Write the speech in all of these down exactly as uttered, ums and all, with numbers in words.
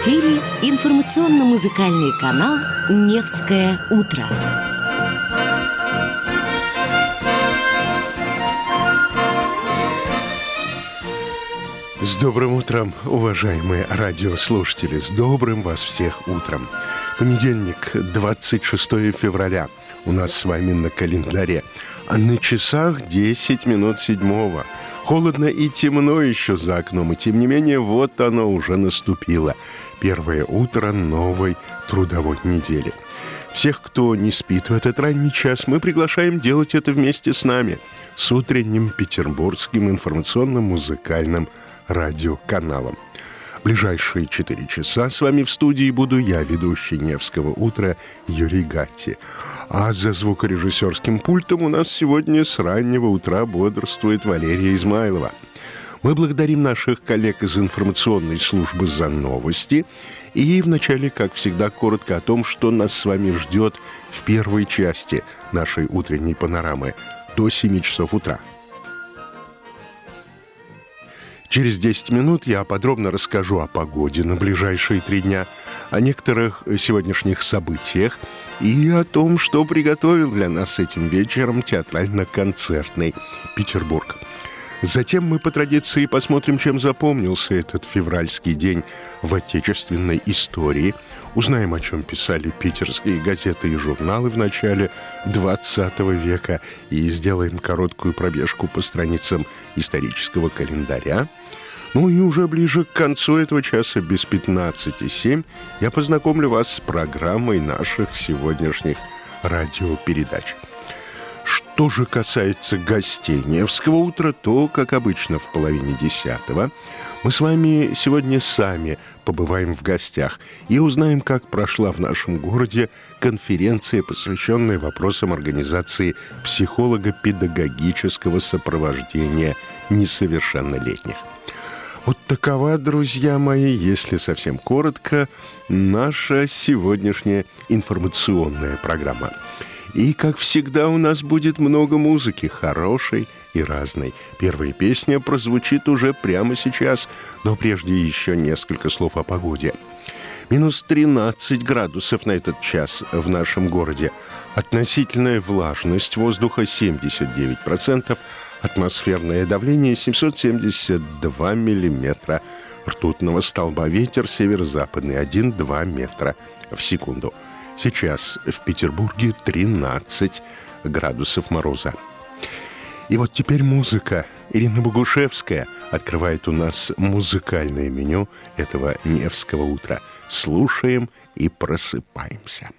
эфире информационно-музыкальный канал «Невское утро». С добрым утром, уважаемые радиослушатели! С добрым вас всех утром! Понедельник, двадцать шестое февраля. У нас с вами на календаре. А на часах десять минут седьмого. Холодно и темно еще за окном, и тем не менее, вот оно уже наступило. Первое утро новой трудовой недели. Всех, кто не спит в этот ранний час, мы приглашаем делать это вместе с нами, с утренним петербургским информационно-музыкальным радиоканалом. В ближайшие четыре часа с вами в студии буду я, ведущий Невского утра Юрий Гатти. А за звукорежиссерским пультом у нас сегодня с раннего утра бодрствует Валерия Измайлова. Мы благодарим наших коллег из информационной службы за новости. И вначале, как всегда, коротко о том, что нас с вами ждет в первой части нашей утренней панорамы до семи часов утра. Через десять минут я подробно расскажу о погоде на ближайшие три дня, о некоторых сегодняшних событиях и о том, что приготовил для нас этим вечером театрально-концертный Петербург. Затем мы по традиции посмотрим, чем запомнился этот февральский день в отечественной истории, узнаем, о чем писали питерские газеты и журналы в начале двадцатого века, и сделаем короткую пробежку по страницам исторического календаря. Ну и уже ближе к концу этого часа, без пятнадцати семь, я познакомлю вас с программой наших сегодняшних радиопередач. Что же касается гостей Невского утра, то, как обычно, в половине десятого мы с вами сегодня сами побываем в гостях и узнаем, как прошла в нашем городе конференция, посвященная вопросам организации психолого-педагогического сопровождения несовершеннолетних. Вот такова, друзья мои, если совсем коротко, наша сегодняшняя информационная программа. И, как всегда, у нас будет много музыки, хорошей и разной. Первая песня прозвучит уже прямо сейчас, но прежде еще несколько слов о погоде. Минус тринадцать градусов на этот час в нашем городе. Относительная влажность воздуха семьдесят девять процентов, атмосферное давление семьсот семьдесят два миллиметра ртутного столба, ветер северо-западный один-два метра в секунду. Сейчас в Петербурге тринадцать градусов мороза. И вот теперь музыка. Ирина Богушевская открывает у нас музыкальное меню этого Невского утра. Слушаем и просыпаемся.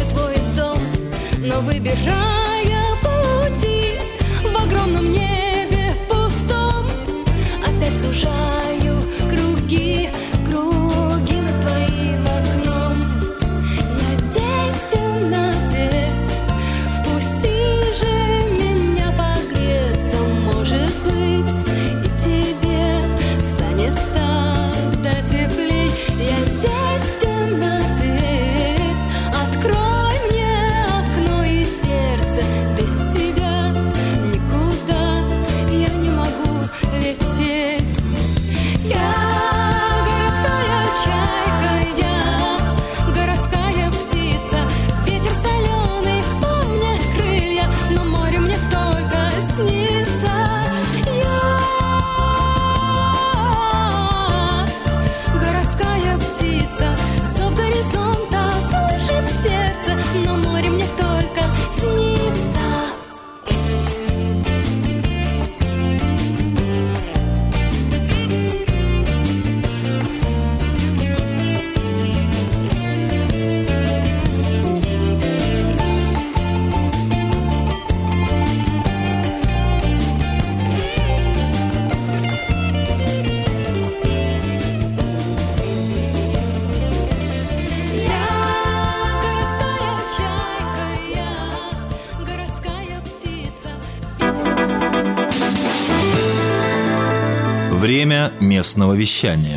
Но выбирая пути в огромном небе Время местного вещания.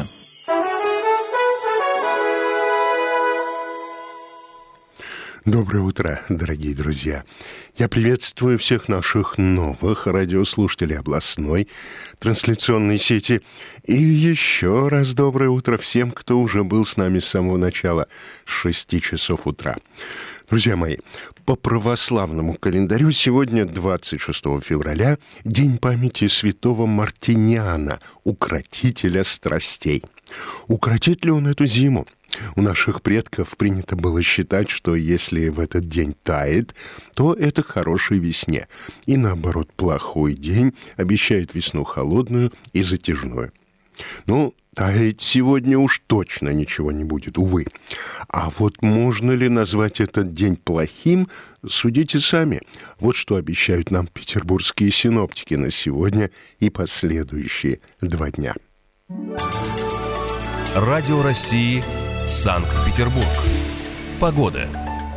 Доброе утро, дорогие друзья. Я приветствую всех наших новых радиослушателей областной трансляционной сети. И еще раз доброе утро всем, кто уже был с нами с самого начала, с шести часов утра. Друзья мои, по православному календарю сегодня, двадцать шестого февраля, день памяти святого Мартиниана, укротителя страстей. Укротит ли он эту зиму? У наших предков принято было считать, что если в этот день тает, то это к хорошей весне. И наоборот, плохой день обещает весну холодную и затяжную. Ну, таять сегодня уж точно ничего не будет, увы. А вот можно ли назвать этот день плохим, судите сами. Вот что обещают нам петербургские синоптики на сегодня и последующие два дня. Радио России, Санкт-Петербург. Погода.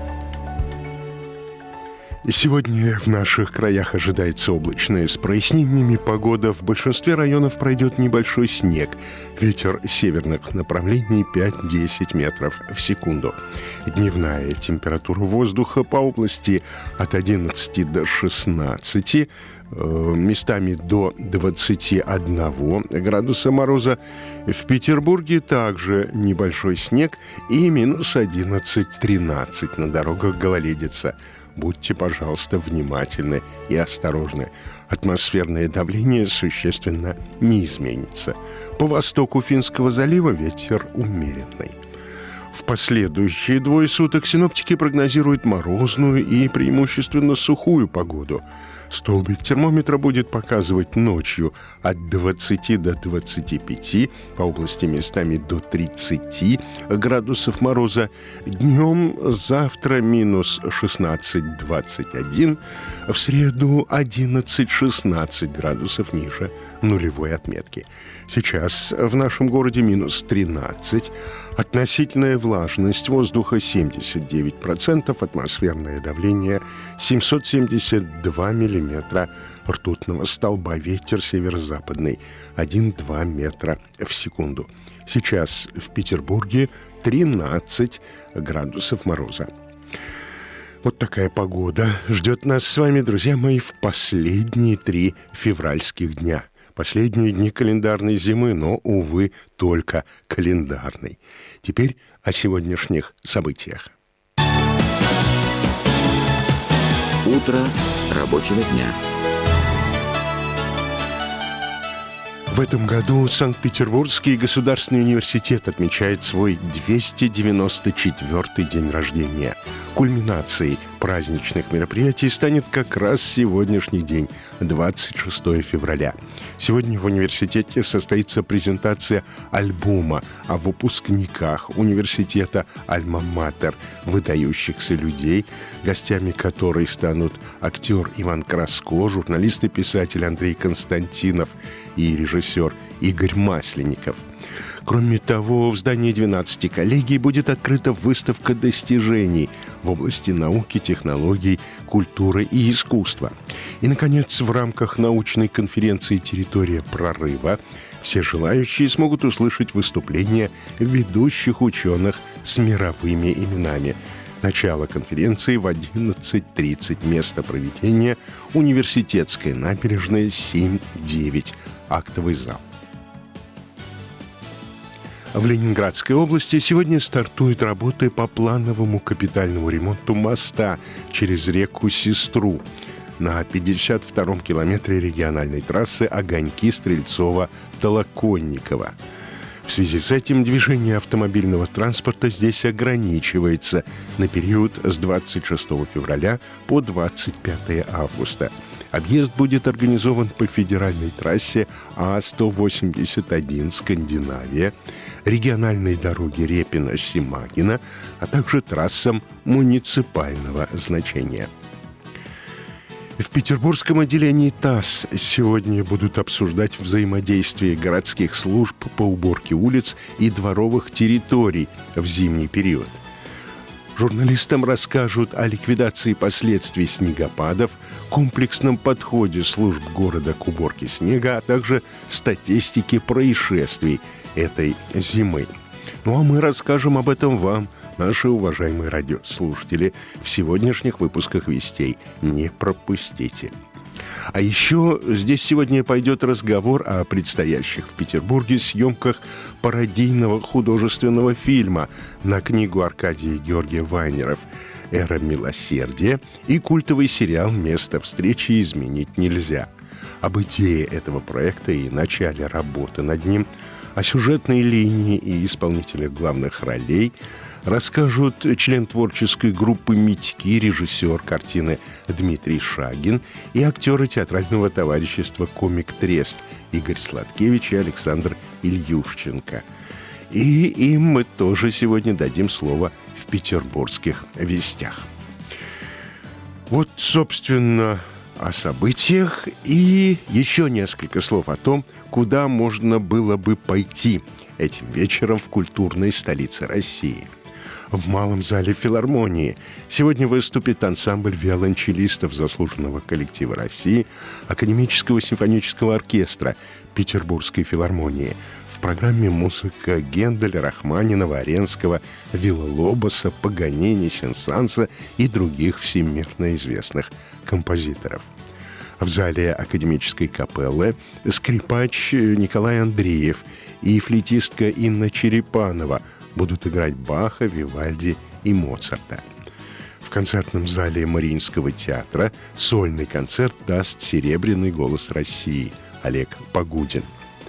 Сегодня в наших краях ожидается облачная с прояснениями погода. В большинстве районов пройдет небольшой снег. Ветер северных направлений пять-десять метров в секунду. Дневная температура воздуха по области от одиннадцати до шестнадцати, местами до двадцати одного градуса мороза. В Петербурге также небольшой снег и минус одиннадцать-тринадцать на дорогах гололедица. Будьте, пожалуйста, внимательны и осторожны. Атмосферное давление существенно не изменится. По востоку Финского залива ветер умеренный. В последующие двое суток синоптики прогнозируют морозную и преимущественно сухую погоду. Столбик термометра будет показывать ночью от двадцати до двадцати пяти, по области местами до тридцати градусов мороза. Днем завтра минус шестнадцать-двадцать один, в среду одиннадцать-шестнадцать градусов ниже нулевой отметки. Сейчас в нашем городе минус тринадцать, относительная влажность воздуха семьдесят девять процентов, атмосферное давление семьсот семьдесят два миллиметра ртутного столба, ветер северо-западный один-два метра в секунду. Сейчас в Петербурге тринадцать градусов мороза. Вот такая погода ждет нас с вами, друзья мои, в последние три февральских дня. Последние дни календарной зимы, но, увы, только календарной. Теперь о сегодняшних событиях. Утро рабочего дня. В этом году Санкт-Петербургский государственный университет отмечает свой двести девяносто четвёртый день рождения. Кульминацией праздничных мероприятий станет как раз сегодняшний день, двадцать шестого февраля. Сегодня в университете состоится презентация альбома о выпускниках университета «Альма-Матер», выдающихся людей, гостями которой станут актер Иван Краско, журналист и писатель Андрей Константинов и режиссер Игорь Масленников. Кроме того, в здании двенадцати коллегий будет открыта выставка достижений в области науки, технологий, культуры и искусства. И, наконец, в рамках научной конференции «Территория прорыва» все желающие смогут услышать выступления ведущих ученых с мировыми именами. Начало конференции в одиннадцать тридцать. Место проведения – Университетская набережная, семь девять, актовый зал. В Ленинградской области сегодня стартуют работы по плановому капитальному ремонту моста через реку Сестру на пятьдесят втором километре региональной трассы Огоньки-Стрельцова-Толоконникова. В связи с этим движение автомобильного транспорта здесь ограничивается на период с двадцать шестого февраля по двадцать пятого августа. Объезд будет организован по федеральной трассе А сто восемьдесят один «Скандинавия», региональной дороге Репино-Симагино, а также трассам муниципального значения. В петербургском отделении ТАСС сегодня будут обсуждать взаимодействие городских служб по уборке улиц и дворовых территорий в зимний период. Журналистам расскажут о ликвидации последствий снегопадов, комплексном подходе служб города к уборке снега, а также статистике происшествий этой зимы. Ну а мы расскажем об этом вам, наши уважаемые радиослушатели, в сегодняшних выпусках «Вестей». Не пропустите. А еще здесь сегодня пойдет разговор о предстоящих в Петербурге съемках пародийного художественного фильма на книгу Аркадия и Георгия Вайнеров «Эра милосердия» и культовый сериал «Место встречи изменить нельзя». Об идее этого проекта и начале работы над ним, о сюжетной линии и исполнителях главных ролей расскажут член творческой группы «Митьки», режиссер картины Дмитрий Шагин и актеры театрального товарищества «Комик Трест» Игорь Сладкевич и Александр Ильющенко. И им мы тоже сегодня дадим слово в петербургских вестях. Вот, собственно, о событиях и еще несколько слов о том, куда можно было бы пойти этим вечером в культурной столице России. В Малом зале филармонии сегодня выступит ансамбль виолончелистов заслуженного коллектива России Академического симфонического оркестра Петербургской филармонии. В программе музыка Генделя, Рахманинова, Аренского, Вилла-Лобоса, Паганини, Сен-Санса и других всемирно известных композиторов. В зале академической капеллы скрипач Николай Андреев и флейтистка Инна Черепанова будут играть Баха, Вивальди и Моцарта. В концертном зале Мариинского театра сольный концерт даст «Серебряный голос России» Олег Погудин.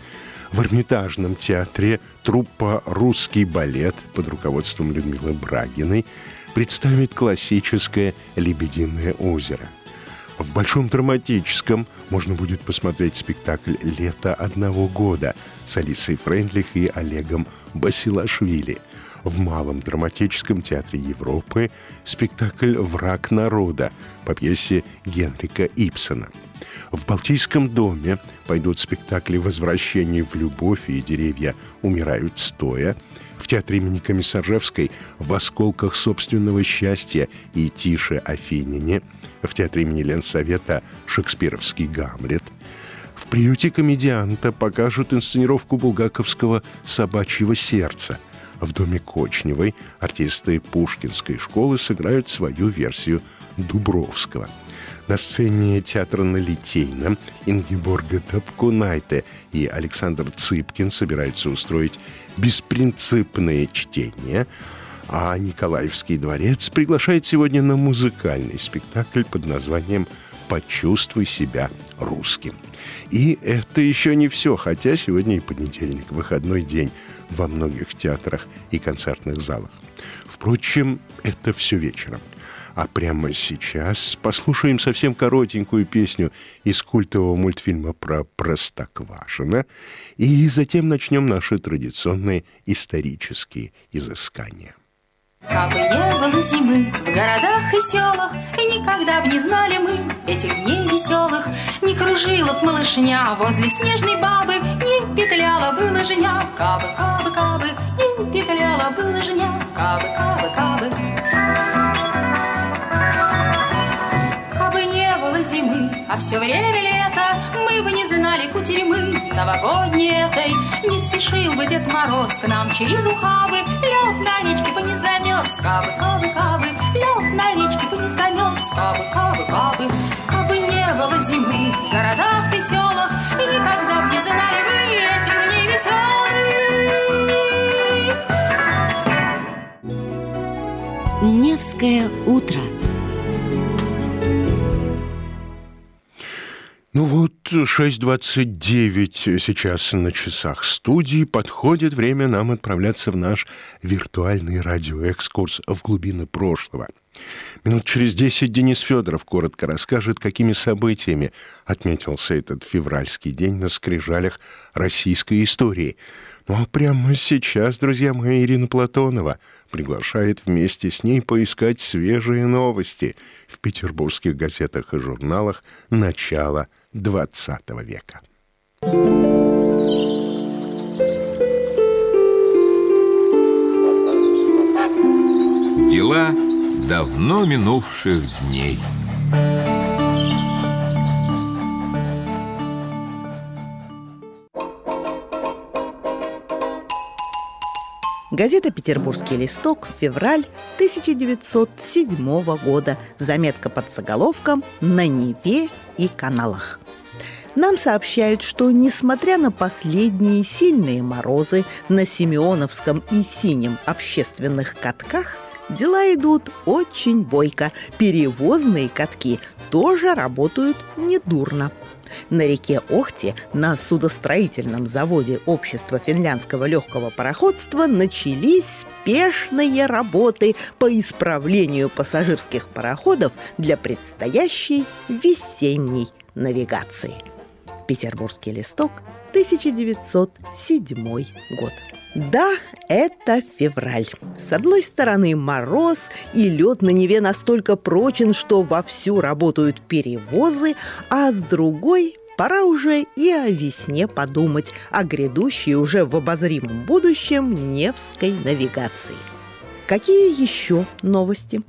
В Эрмитажном театре труппа «Русский балет» под руководством Людмилы Брагиной представит классическое «Лебединое озеро». В Большом драматическом можно будет посмотреть спектакль «Лето одного года» с Алисой Фрейндлих и Олегом Басилашвили. В Малом драматическом театре Европы спектакль «Враг народа» по пьесе Генрика Ибсена. В Балтийском доме пойдут спектакли «Возвращение в любовь» и «Деревья умирают стоя». В театре имени Комиссаржевской «В осколках собственного счастья» и «Тише Афинине». В театре имени Ленсовета «Шекспировский Гамлет». В приюте комедианта покажут инсценировку булгаковского «Собачьего сердца». В доме Кочневой артисты Пушкинской школы сыграют свою версию Дубровского. На сцене театра на Литейном Ингеборга Тапкунайте и Александр Цыпкин собираются устроить беспринципные чтения, а Николаевский дворец приглашает сегодня на музыкальный спектакль под названием «Почувствуй себя русским». И это еще не все, хотя сегодня и понедельник, выходной день во многих театрах и концертных залах. Впрочем, это все вечером. А прямо сейчас послушаем совсем коротенькую песню из культового мультфильма про Простоквашино, и затем начнем наши традиционные исторические изыскания. Кабы не было зимы в городах и селах, и никогда б не знали мы этих дней веселых, не кружила б малышня возле снежной бабы, не петляла бы лыжня. Кабы, кабы, кабы, не петляла бы лыжня. Кабы, кабы, кабы. Кабы не было зимы, а все время лето, мы бы не знали кутерьмы новогодней этой. Не спешил бы Дед Мороз к нам через ухабы, лед на речке бы не замерз. Кабы, кабы, кабы, лед на речке бы не замерз. Кабы, кабы, кабы. Кабы не было зимы в городах и селах, и никогда б не знали вы этих дней веселых. Невское утро. Ну вот, шесть двадцать девять сейчас на часах студии. Подходит время нам отправляться в наш виртуальный радиоэкскурс в глубины прошлого. Минут через десять Денис Федоров коротко расскажет, какими событиями отметился этот февральский день на скрижалях российской истории. Ну а прямо сейчас, друзья мои, Ирина Платонова приглашает вместе с ней поискать свежие новости в петербургских газетах и журналах начала двадцатого века. дела давно минувших дней. Газета «Петербургский листок», февраль тысяча девятьсот седьмого года. Заметка под заголовком «На Неве и каналах». Нам сообщают, что, несмотря на последние сильные морозы на Симеоновском и Синем общественных катках, дела идут очень бойко. Перевозные катки тоже работают недурно. На реке Охте на судостроительном заводе Общества финляндского легкого пароходства начались спешные работы по исправлению пассажирских пароходов для предстоящей весенней навигации. Петербургский листок, тысяча девятьсот седьмой год. Да, это февраль. С одной стороны мороз, и лед на Неве настолько прочен, что вовсю работают перевозы, а с другой пора уже и о весне подумать, о грядущей уже в обозримом будущем Невской навигации. Какие еще новости?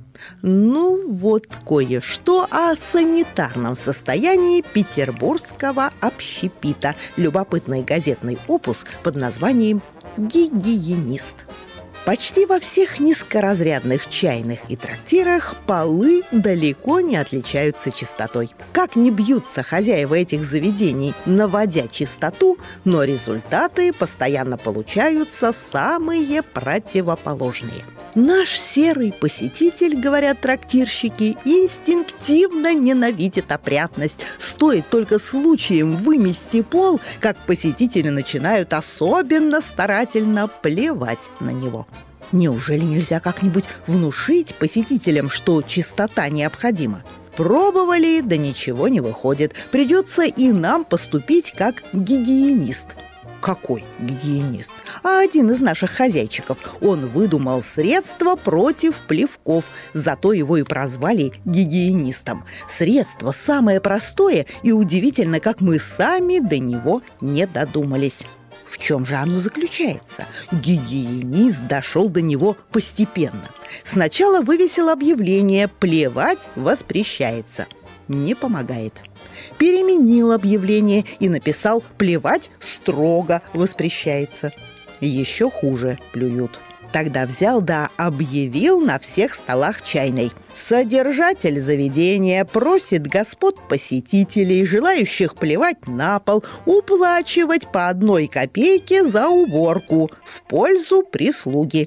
Ну, вот кое-что о санитарном состоянии петербургского общепита. Любопытный газетный опус под названием «Гигиенист». Почти во всех низкоразрядных чайных и трактирах полы далеко не отличаются чистотой. Как ни бьются хозяева этих заведений, наводя чистоту, но результаты постоянно получаются самые противоположные. Наш серый посетитель, говорят трактирщики, инстинктивно ненавидит опрятность. Стоит только случаем вымести пол, как посетители начинают особенно старательно плевать на него. Неужели нельзя как-нибудь внушить посетителям, что чистота необходима? Пробовали, да ничего не выходит. Придется и нам поступить как гигиенист. Какой гигиенист? А один из наших хозяйчиков. Он выдумал средство против плевков, зато его и прозвали гигиенистом. Средство самое простое, и удивительно, как мы сами до него не додумались. В чем же оно заключается? Гигиенист дошел до него постепенно. Сначала вывесил объявление «Плевать воспрещается». Не помогает. Переменил объявление и написал «Плевать строго воспрещается». Еще хуже плюют. Тогда взял да объявил на всех столах чайной: содержатель заведения просит господ посетителей, желающих плевать на пол, уплачивать по одной копейке за уборку в пользу прислуги.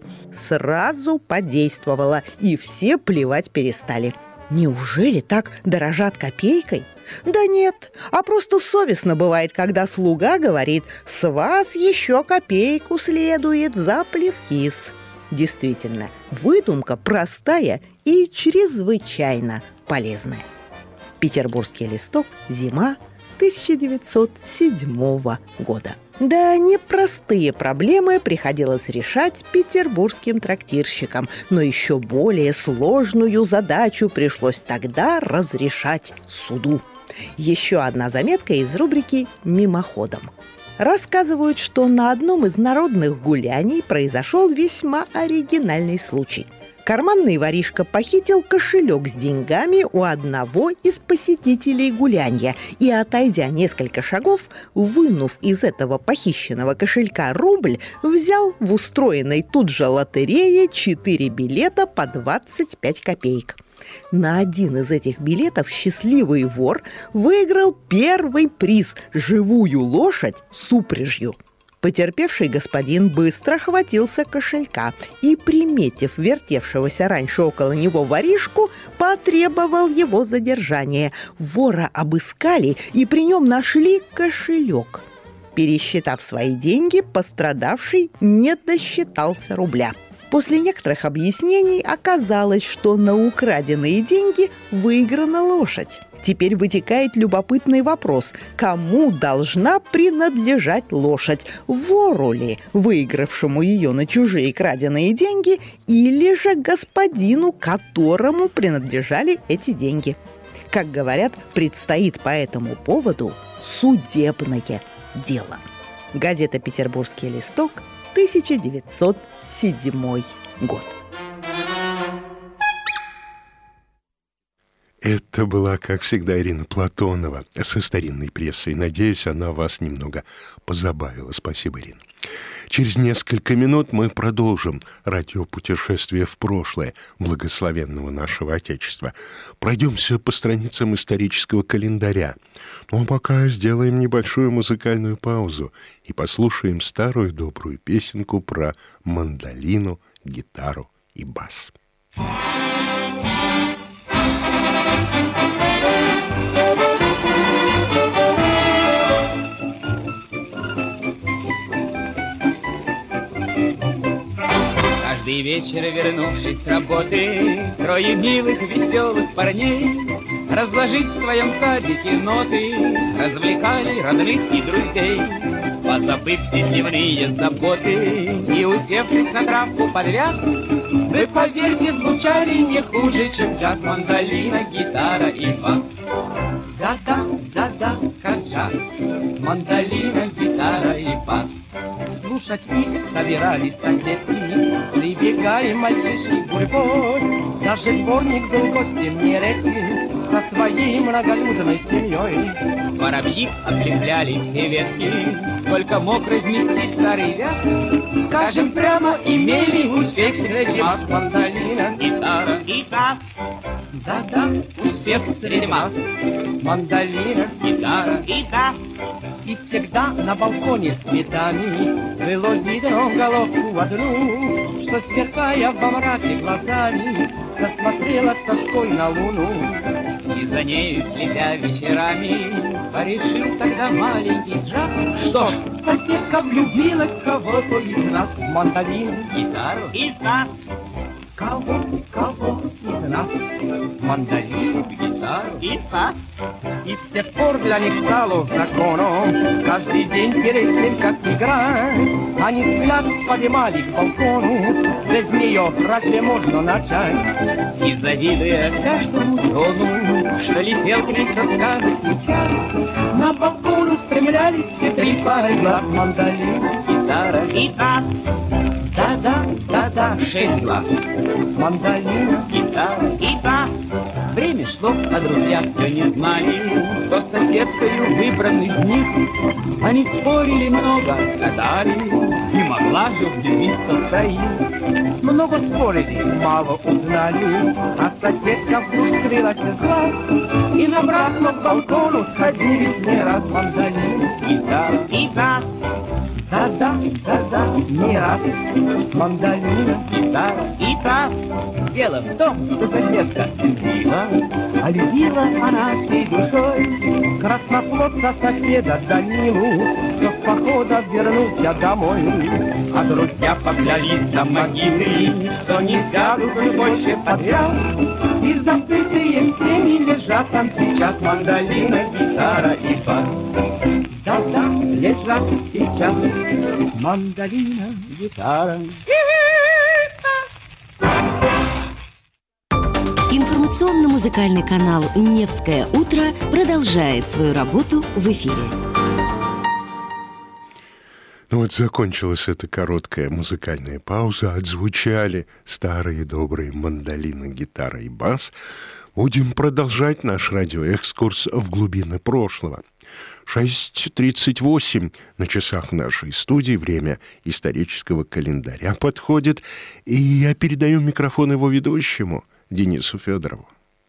Сразу подействовало, и все плевать перестали. Неужели так дорожат копейкой? Да нет, а просто совестно бывает, когда слуга говорит: «С вас еще копейку следует за плевкис». Действительно, выдумка простая и чрезвычайно полезная. Петербургский листок, зима тысяча девятьсот седьмого года. Да, непростые проблемы приходилось решать петербургским трактирщикам, но еще более сложную задачу пришлось тогда разрешать суду. Еще одна заметка из рубрики «Мимоходом». Рассказывают, что на одном из народных гуляний произошел весьма оригинальный случай. Карманный воришка похитил кошелек с деньгами у одного из посетителей гулянья и, отойдя несколько шагов, вынув из этого похищенного кошелька рубль, взял в устроенной тут же лотерее четыре билета по двадцать пять копеек. На один из этих билетов счастливый вор выиграл первый приз – живую лошадь с упряжью. Потерпевший господин быстро хватился кошелька и, приметив вертевшегося раньше около него воришку, потребовал его задержания. Вора обыскали и при нем нашли кошелек. Пересчитав свои деньги, пострадавший не досчитался рубля. После некоторых объяснений оказалось, что на украденные деньги выиграна лошадь. Теперь вытекает любопытный вопрос: кому должна принадлежать лошадь? Вору ли, выигравшему ее на чужие краденые деньги, или же господину, которому принадлежали эти деньги? Как говорят, предстоит по этому поводу судебное дело. Газета «Петербургский листок», тысяча девятьсот седьмой год. Это была, как всегда, Ирина Платонова со старинной прессой. Надеюсь, она вас немного позабавила. Спасибо, Ирина. Через несколько минут мы продолжим радиопутешествие в прошлое благословенного нашего Отечества. Пройдемся по страницам исторического календаря. Ну а пока сделаем небольшую музыкальную паузу и послушаем старую добрую песенку про мандолину, гитару и бас. Каждый вечер, вернувшись с работы, трое милых, веселых парней разложить в своем садике ноты развлекали родных и друзей. Позабыв все дневные заботы и усевшись на травку под ряд, вы, поверьте, звучали не хуже, чем джаз, мандолина, гитара и бас. Да-да, да-да, как джаз, мандолина, гитара и бас. Слушать их собирались соседки, прибегали мальчишки гурьбой. Даже дворник был гостем нередким со своей многолюдной семьей. Воробьи облепляли все ветки, сколько мог разместить старый вяз. Скажем прямо, имели успех среди масс, мандолина, гитара и бас. Да-да, успех среди масс, мандолина, гитара и бас. И всегда на балконе с цветами было видно головку одну, что, сверкая во мраке глазами, засмотрела с тоской на луну. И за нею, следя вечерами, порешил тогда маленький джаз, что ж, соседка влюбилась в кого-то из нас, в мандолину, гитару и бас. Кого, кого из нас, мандолину, гитару и бас. И с тех пор для них стало законом каждый день перед тем, как играть, они взгляд поднимали к балкону, без нее разве можно начать? И завидуя каждому тону, что летел к ним со скажу сейчас, на балкон устремлялись все три пары глаз, мандолина, гитара и бас. Да-да, да-да, шесть глаз, мандолина, гитара и бас. Время шло, а друзья все не знали, кто соседкою выбран из них. Они спорили много, гадали, не могла же влюбиться троих. Много спорили, мало узнали, а соседка вдруг скрылась из глаз. И набраться к балкону сходились не раз, мандолина, гитара и бас. Да-да, да-да, не раз, мандолина, гитара и бас. Дело в том, что соседка любила, а любила она всей душой красноплодца соседа Данилу, что с похода вернулся домой. А друзья поклялись до могилы, что не сядут больше подряд, и забытые всеми лежат там сейчас мандолина, гитара и бас. Да-да, лежат сейчас мандолина, гитара. Информационно-музыкальный канал «Невское утро» продолжает свою работу в эфире. Ну вот закончилась эта короткая музыкальная пауза, отзвучали старые добрые мандолина, гитара и бас. Будем продолжать наш радиоэкскурс в глубины прошлого. шесть тридцать восемь на часах нашей студии, время исторического календаря подходит, и я передаю микрофон его ведущему, Денису Федорову.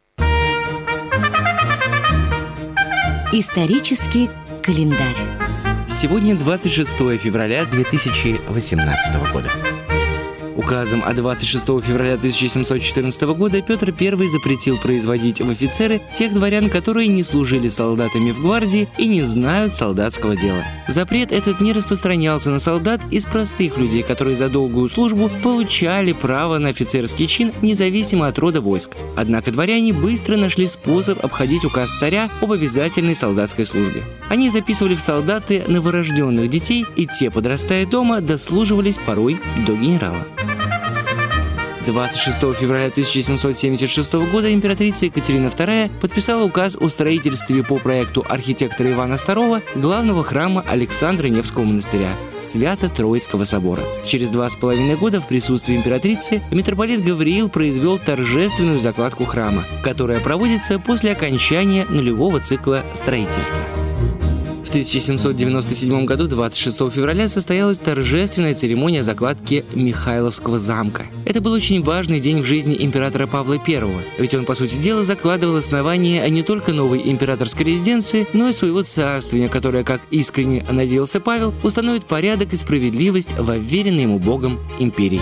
Исторический календарь. Сегодня двадцать шестое февраля две тысячи восемнадцатого года. Указом от двадцать шестого февраля тысяча семьсот четырнадцатого года Петр Первый запретил производить в офицеры тех дворян, которые не служили солдатами в гвардии и не знают солдатского дела. Запрет этот не распространялся на солдат из простых людей, которые за долгую службу получали право на офицерский чин независимо от рода войск. Однако дворяне быстро нашли способ обходить указ царя об обязательной солдатской службе. Они записывали в солдаты новорожденных детей, и те, подрастая дома, дослуживались порой до генерала. двадцать шестого февраля тысяча семьсот семьдесят шестого года императрица Екатерина вторая подписала указ о строительстве по проекту архитектора Ивана второго главного храма Александра Невского монастыря Свято-Троицкого собора. Через два с половиной года в присутствии императрицы митрополит Гавриил произвел торжественную закладку храма, которая проводится после окончания нулевого цикла строительства. В тысяча семьсот девяносто седьмом году, двадцать шестого февраля, состоялась торжественная церемония закладки Михайловского замка. Это был очень важный день в жизни императора Павла Первого, ведь он, по сути дела, закладывал основание не только новой императорской резиденции, но и своего царствования, которое, как искренне надеялся Павел, установит порядок и справедливость в уверенной ему Богом империи.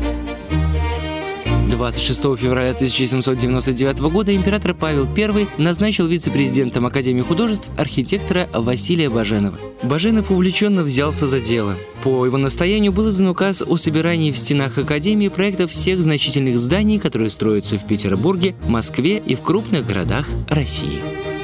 двадцать шестого февраля тысяча семьсот девяносто девятого года император Павел Первый назначил вице-президентом Академии художеств архитектора Василия Баженова. Баженов увлеченно взялся за дело. По его настоянию был издан указ о собирании в стенах Академии проектов всех значительных зданий, которые строятся в Петербурге, Москве и в крупных городах России.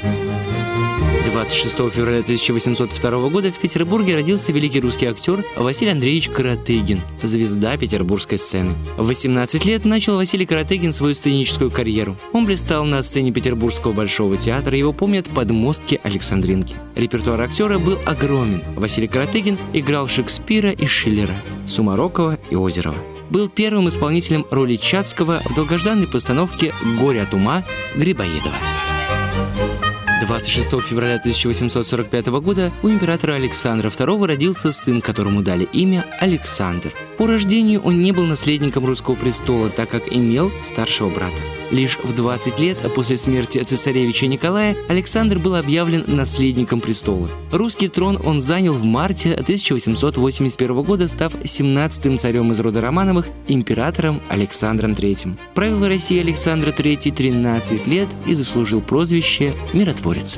двадцать шестого февраля тысяча восемьсот второго года в Петербурге родился великий русский актер Василий Андреевич Каратыгин, звезда петербургской сцены. В восемнадцать лет начал Василий Каратыгин свою сценическую карьеру. Он блистал на сцене Петербургского Большого театра, его помнят подмостки Александринки. Репертуар актера был огромен. Василий Каратыгин играл Шекспира и Шиллера, Сумарокова и Озерова. Был первым исполнителем роли Чацкого в долгожданной постановке «Горе от ума» Грибоедова. двадцать шестого февраля тысяча восемьсот сорок пятого года у императора Александра второго родился сын, которому дали имя Александр. По рождению он не был наследником русского престола, так как имел старшего брата. Лишь в двадцать лет после смерти цесаревича Николая Александр был объявлен наследником престола. Русский трон он занял в марте тысяча восемьсот восемьдесят первого года, став семнадцатым царем из рода Романовых, императором Александром третьим. Правил в России Александр третий тринадцать лет и заслужил прозвище «Миротворец».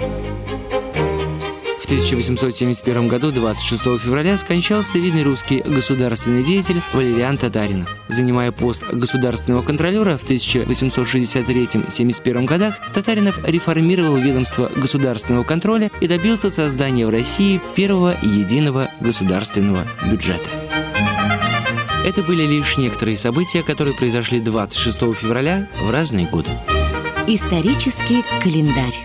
В тысяча восемьсот семьдесят первом году, двадцать шестого февраля, скончался видный русский государственный деятель Валериан Татаринов. Занимая пост государственного контролера в тысяча восемьсот шестьдесят третьем — семьдесят первом годах, Татаринов реформировал ведомство государственного контроля и добился создания в России первого единого государственного бюджета. Это были лишь некоторые события, которые произошли двадцать шестого февраля в разные годы. Исторический календарь.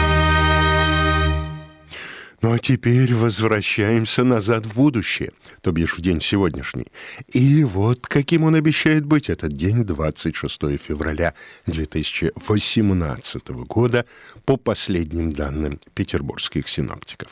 Ну а теперь возвращаемся назад в будущее, то бишь в день сегодняшний. И вот каким он обещает быть этот день, двадцать шестого февраля две тысячи восемнадцатого года, по последним данным петербургских синоптиков.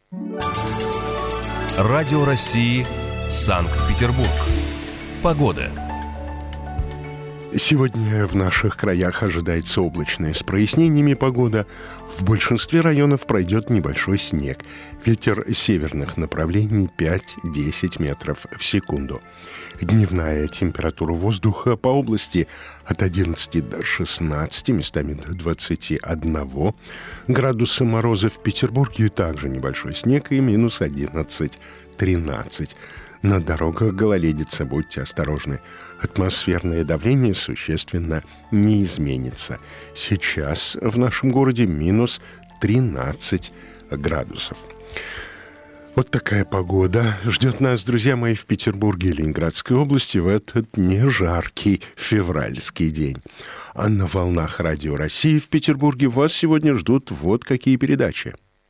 Радио России, Санкт-Петербург. Погода. Сегодня в наших краях ожидается облачная с прояснениями погода. В большинстве районов пройдет небольшой снег. Ветер северных направлений пять-десять метров в секунду. Дневная температура воздуха по области от одиннадцати до шестнадцати, местами до двадцати одного градуса мороза. В Петербурге также небольшой снег и минус одиннадцать-тринадцать. На дорогах гололедица, будьте осторожны. Атмосферное давление существенно не изменится. Сейчас в нашем городе минус тринадцать градусов. Вот такая погода ждет нас, друзья мои, в Петербурге и Ленинградской области в этот нежаркий февральский день. А на волнах Радио России в Петербурге вас сегодня ждут вот какие передачи.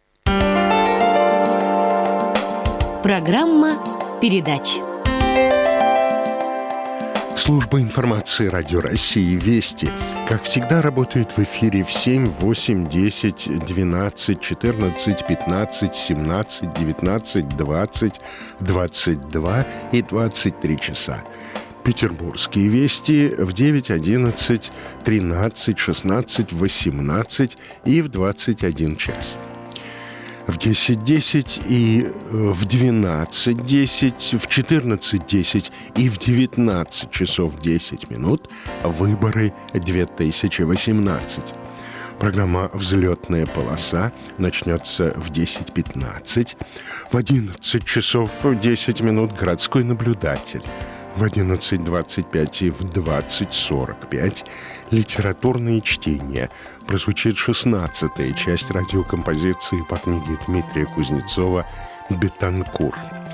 Программа передач. Служба информации Радио России «Вести», как всегда, работает в эфире в семь, восемь, десять, двенадцать, четырнадцать, пятнадцать, семнадцать, девятнадцать, двадцать, двадцать два и двадцать три часа. Петербургские «Вести» в девять, одиннадцать, тринадцать, шестнадцать, восемнадцать и в двадцать один час. В десять десять и в двенадцать десять, в четырнадцать десять и в девятнадцать часов десять минут выборы две тысячи восемнадцать. Программа «Взлетная полоса» начнется в десять пятнадцать, в одиннадцать часов десять минут «Городской наблюдатель», в одиннадцать двадцать пять и в двадцать сорок пять литературные чтения. Прозвучит шестнадцатая часть радиокомпозиции по книге Дмитрия Кузнецова «Бетанкур».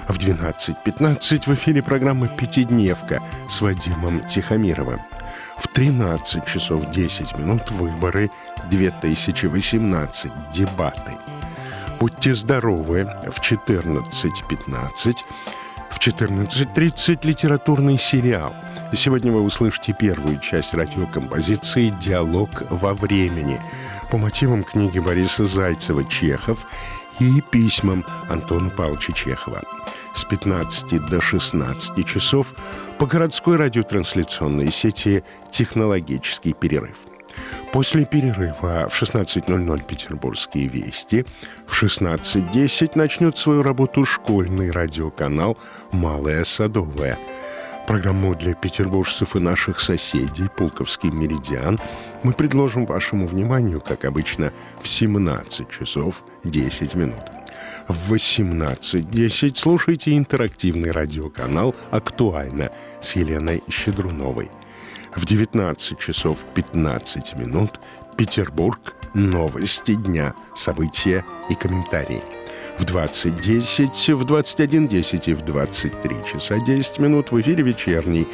В двенадцать пятнадцать в эфире программа «Пятидневка» с Вадимом Тихомировым. В тринадцать часов десять минут выборы две тысячи восемнадцать, дебаты. Будьте здоровы, в четырнадцать пятнадцать. В четырнадцать тридцать литературный сериал. Сегодня вы услышите первую часть радиокомпозиции «Диалог во времени» по мотивам книги Бориса Зайцева «Чехов» и письмам Антона Павловича Чехова. С пятнадцати до шестнадцати часов по городской радиотрансляционной сети «Технологический перерыв». После перерыва в шестнадцать ноль ноль «Петербургские вести», в шестнадцать десять начнет свою работу школьный радиоканал «Малая Садовая». Программу для петербуржцев и наших соседей «Пулковский меридиан» мы предложим вашему вниманию, как обычно, в семнадцать часов десять минут. В восемнадцать десять слушайте интерактивный радиоканал «Актуально» с Еленой Щедруновой. В девятнадцать часов пятнадцать минут Петербург, новости дня, события и комментарии. В двадцать десять, в двадцать один десять и в двадцать три часа десять минут в эфире вечерний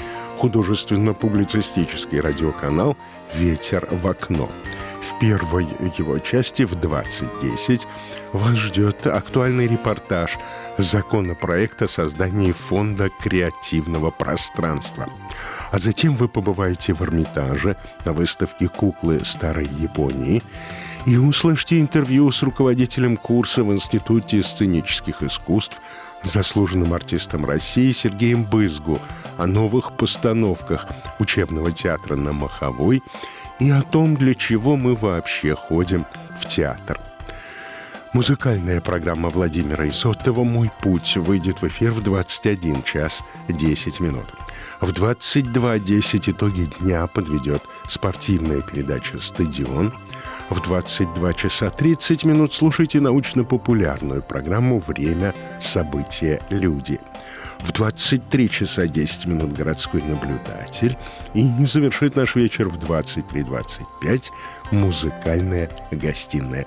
художественно-публицистический радиоканал «Ветер в окно». В первой его части в двадцать десять вас ждет актуальный репортаж законопроекта о создании фонда креативного пространства. А затем вы побываете в Эрмитаже на выставке «Куклы старой Японии» и услышите интервью с руководителем курса в Институте сценических искусств, заслуженным артистом России Сергеем Бызгу о новых постановках учебного театра на Маховой и о том, для чего мы вообще ходим в театр. Музыкальная программа Владимира Изотова «Мой путь» выйдет в эфир в двадцать один час десять минут. В двадцать два десять итоги дня подведет спортивная передача «Стадион». В двадцать два часа тридцать минут слушайте научно-популярную программу «Время, события, люди». В двадцать три часа десять минут городской наблюдатель. И завершит наш вечер в двадцать три двадцать пять музыкальная гостиная.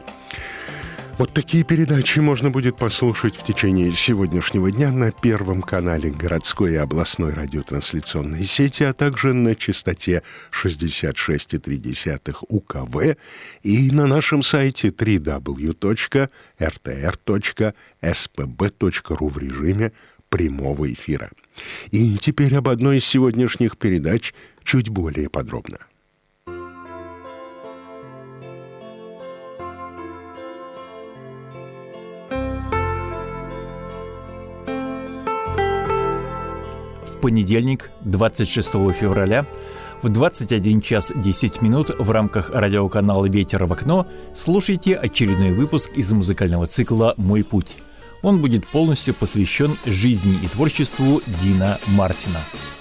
Вот такие передачи можно будет послушать в течение сегодняшнего дня на Первом канале городской и областной радиотрансляционной сети, а также на частоте шестьдесят шесть и три десятых У Ка В и на нашем сайте дабл ю дабл ю дабл ю точка эр тэ эр точка эс пэ бэ точка ру в режиме прямого эфира. И теперь об одной из сегодняшних передач чуть более подробно. В понедельник, двадцать шестого февраля, в двадцать один час десять минут в рамках радиоканала «Ветер в окно» слушайте очередной выпуск из музыкального цикла «Мой путь». Он будет полностью посвящен жизни и творчеству Дина Мартина.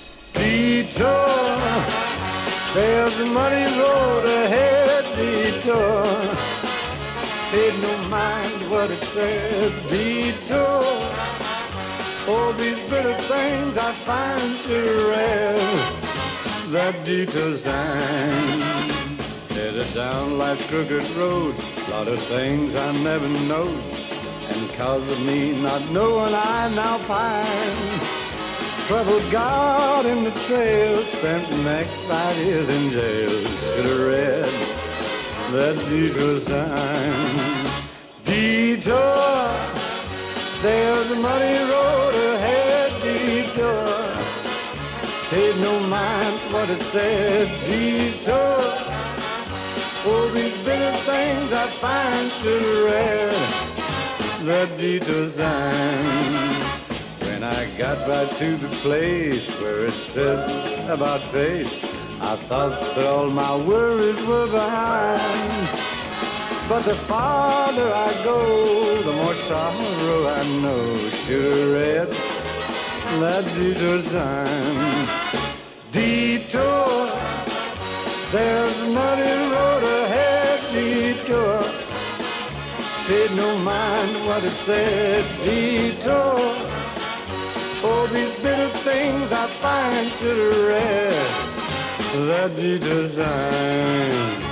All these bitter things I find to rest. That detour sign headed down life's crooked road. Lot of things I never know, and cause of me not knowing I now pine. Trouble God in the trail, spent the next five years in jail. Should have read that detour sign. Detour, there's a muddy road ahead, detour. Paid no mind to what it said, detour. All these bitter things I find to read that detour sign. When I got right to the place where it said about face, I thought that all my worries were behind. But the farther I go, the more sorrow I know. Should have read that detour sign. Detour, there's a muddy road ahead, detour. Paid no mind to what it said, detour. All these bitter things I find should have read that detour sign.